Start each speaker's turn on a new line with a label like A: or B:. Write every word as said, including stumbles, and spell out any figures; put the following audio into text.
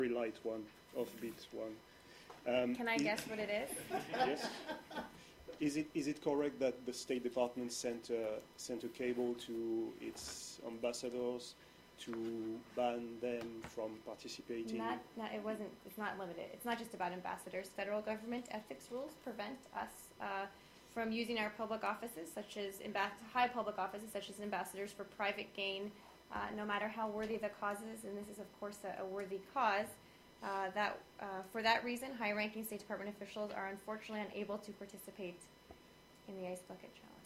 A: very light one, offbeat one. Um,
B: Can I
A: is,
B: guess what it is?
A: Yes. Is it is it correct that the State Department sent a, sent a cable to its ambassadors to ban them from participating?
B: Not, not, it wasn't, it's not limited. It's not just about ambassadors. Federal government ethics rules prevent us uh, from using our public offices, such as amb- high public offices, such as ambassadors, for private gain, uh, no matter how worthy the cause is, and this is, of course, a, a worthy cause. Uh, that, uh, for that reason, high-ranking State Department officials are unfortunately unable to participate in the Ice Bucket Challenge.